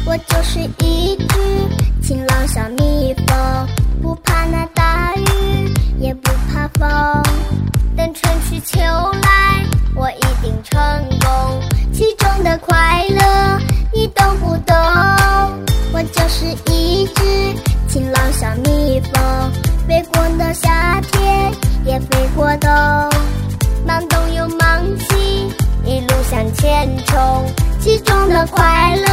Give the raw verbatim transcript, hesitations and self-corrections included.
我就是一只晴朗小蜜蜂，不怕那大雨，也不怕风。等春去秋来，我一定成功，其中的快乐你懂不懂？我就是一只晴朗小蜜蜂，飞过的夏天，也飞过冬。忙东又忙西，一路向前冲，其中的快乐